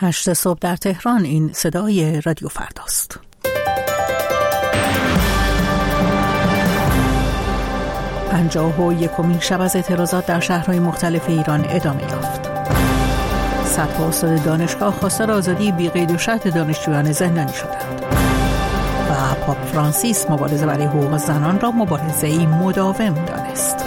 8 صبح در تهران. این صدای رادیو فرداست. پنجاه و یکمین شب از اعتراضات در شهرهای مختلف ایران ادامه یافت. صدها استاد دانشگاه خواستار آزادی بی قید و شرط دانشجویان زندانی شدند و پاپ فرانسیس مبارزه برای حقوق زنان را مبارزه‌ای مداوم دانست.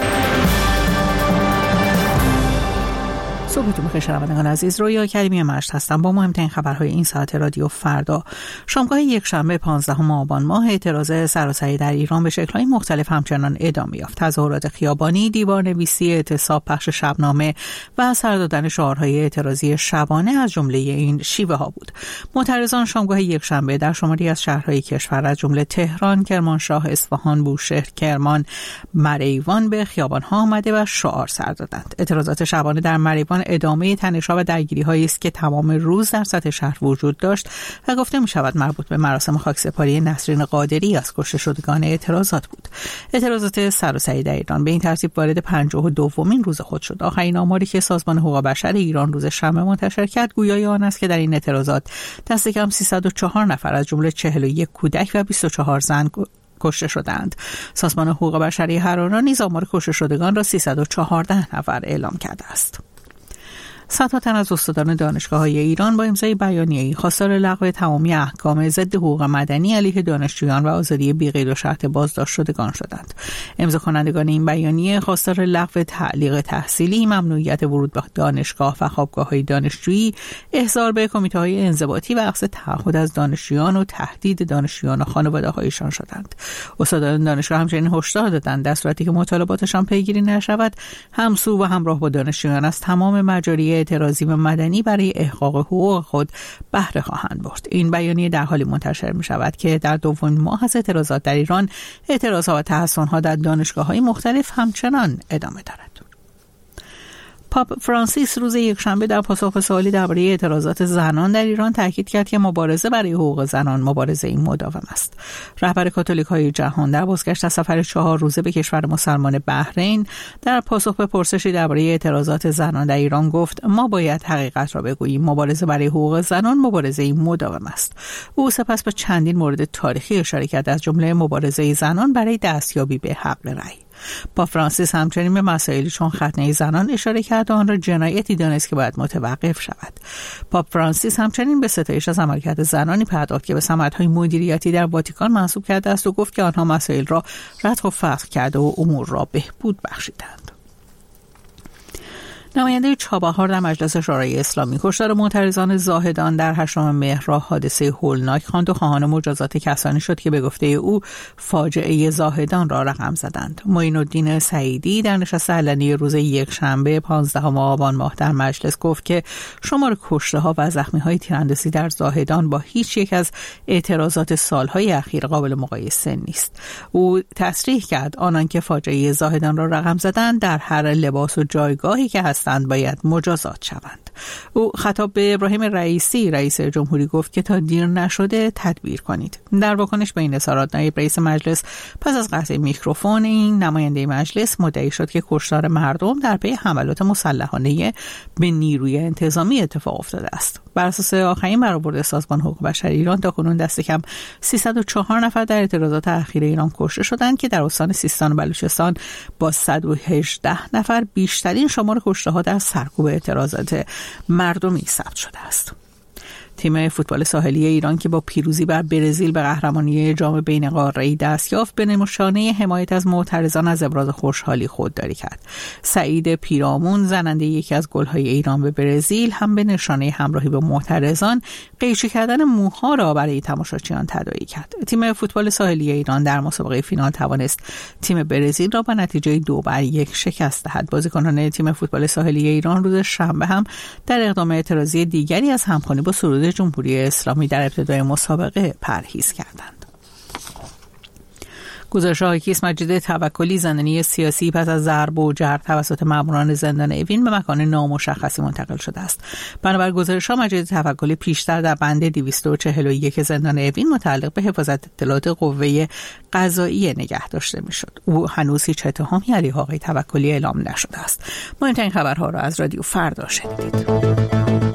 صبحتون بخیر شنوندگان عزیز، رویا کریمی مشت هستم با مهمترین خبرهای این ساعت رادیو فردا. شامگاه یکشنبه 15 آبان ماه اعتراض سراسری در ایران به شکل‌های مختلف همچنان ادامه یافت. تظاهرات خیابانی، دیوارنویسی، اعتصاب، پخش شبنامه و سر دادن شعارهای اعتراضی شبانه از جمله این شیوه ها بود. معترضان شامگاه یکشنبه در شماری از شهرهای کشور از جمله تهران، کرمانشاه، اصفهان، بوشهر، کرمان، مریوان به خیابان‌ها آمده و شعار سر دادند. اعتراضات شبانه در مریوان ادامه تنش‌ها و درگیری‌هایی است که تمام روز در سطح شهر وجود داشت و گفته می‌شود مربوط به مراسم خاکسپاری نسرین قادری از کشته شدگان اعتراضات بود. اعتراضات سراسری در ایران به این ترتیب وارد 52مین روز خود شد. آخرین آماری که سازمان حقوق بشر ایران روز شنبه منتشر کرد گویای آن است که در این اعتراضات دست کم 304 نفر از جمله 41 کودک و 24 زن کشته شدند. سازمان حقوق بشری هر آن نیز آمار کشته شدگان را 314 نفر اعلام کرده است. صدها تن از استادان دانشگاه‌های ایران با امضای بیانیه‌ای خواستار لغو تمامی احکام ضد حقوق مدنی علیه دانشجویان و آزادی بی قید و شرط بازداشت شدگان شدند. امضا کنندگان این بیانیه خواستار لغو تعلیق تحصیلی، ممنوعیت ورود به دانشگاه و خوابگاه‌های دانشجویی، احضار به کمیته‌های انضباطی و اخذ تعهد از دانشجویان و تهدید دانشجویان و خانواده‌هایشان شدند. استادان دانشگاه همچنین هشدار دادند در صورتی که مطالباتشان پیگیری نشود، همسو و همراه با دانشجویان از تمام مجاری اعتراضی و مدنی برای احقاق حقوق خود بهره خواهند برد. این بیانیه در حالی منتشر می شود که در دومین ماه از اعتراضات در ایران، اعتراضها و تحصن‌ها در دانشگاه‌های مختلف همچنان ادامه دارد. پاپ فرانسیس روز یکشنبه در پاسخ به سوالی درباره اعتراضات زنان در ایران تاکید کرد که مبارزه برای حقوق زنان مبارزه‌ای مداوم است. رهبر کاتولیک‌های جهان در بازگشت از سفر 4 روزه به کشور مسلمان بحرین در پاسخ به پرسشی درباره اعتراضات زنان در ایران گفت: ما باید حقیقت را بگوییم، مبارزه برای حقوق زنان مبارزه‌ای مداوم است. او سپس به چندین مورد تاریخی اشاره کرد، از جمله مبارزه زنان برای دستیابی به حق رأی. پاپ فرانسیس همچنین به مسائلی چون ختنه زنان اشاره کرد و آن را جنایتی دانست که باید متوقف شود. پاپ فرانسیس همچنین به ستایش از عملکرد زنانی پرداخت که به سمت‌های مدیریتی در واتیکان منصوب کرده است و گفت که آنها مسائل را ردخ و فسخ کرده و امور را بهبود بخشیدند. نماینده چابهار در مجلس شورای اسلامی کشتار معترضان زاهدان در 8 مهر را حادثه هولناک خواند و خواهان مجازات کسانی شد که به گفته او فاجعه زاهدان را رقم زدند. معین الدین سعیدی در نشست علنی روز یکشنبه 15 آبان ماه در مجلس گفت که شمار کشته‌ها و زخمی‌های تیراندازی در زاهدان با هیچ یک از اعتراضات سال‌های اخیر قابل مقایسه نیست. او تصریح کرد آنان که فاجعه زاهدان را رقم زدند در هر لباس و جایگاهی که باید مجازات شوند. او خطاب به ابراهیم رئیسی رئیس جمهوری گفت که تا دیر نشده تدبیر کنید. در واکنش به این اظهارات نایب رئیس مجلس پس از قطع میکروفون این نماینده مجلس مدعی شد که کشتار مردم در پی حملات مسلحانه به نیروی انتظامی اتفاق افتاده است. بر اساس آخرین برآورد سازمان حقوق بشر ایران تاکنون دست کم 304 نفر در اعتراضات اخیر ایران کشته شدند که در استان سیستان و بلوچستان با 118 نفر بیشترین شمار کشته‌ها در سرکوب اعتراضات مردمی ثبت شده است. تیم فوتبال ساحلی ایران که با پیروزی بر برزیل به قهرمانی جام بین‌قاره‌ای دست یافت به نشانه حمایت از معترضان از ابراز خوشحالی خودداری کرد. سعید پیرامون زننده یکی از گل‌های ایران به برزیل هم به نشانه همراهی با معترضان قیچی کردن موها را برای تماشاچیان تداعی کرد. تیم فوتبال ساحلی ایران در مسابقه فینال توانست تیم برزیل را با نتیجه 2-1 شکست دهد. بازیکنان تیم فوتبال ساحلی ایران روز شنبه هم در اقدام اعتراضی دیگری از همخوانی با سرود جمهوری اسلامی در ابتدای مسابقه پرهیز کردند. گزارش‌های کیس مجید توکلی زندانی سیاسی پس از ضرب و جرح توسط ماموران زندان اوین به مکان نامشخصی منتقل شده است. بنابر گزارش‌ها مجید توکلی پیشتر در بند 241 زندان اوین متعلق به حفاظت اطلاعات قوه قضاییه نگه داشته می‌شد. او هنوز هیچ اتهامی علیه آقای توکلی اعلام نشده است. مهمترین خبرها را از رادیو فردا شنیدید.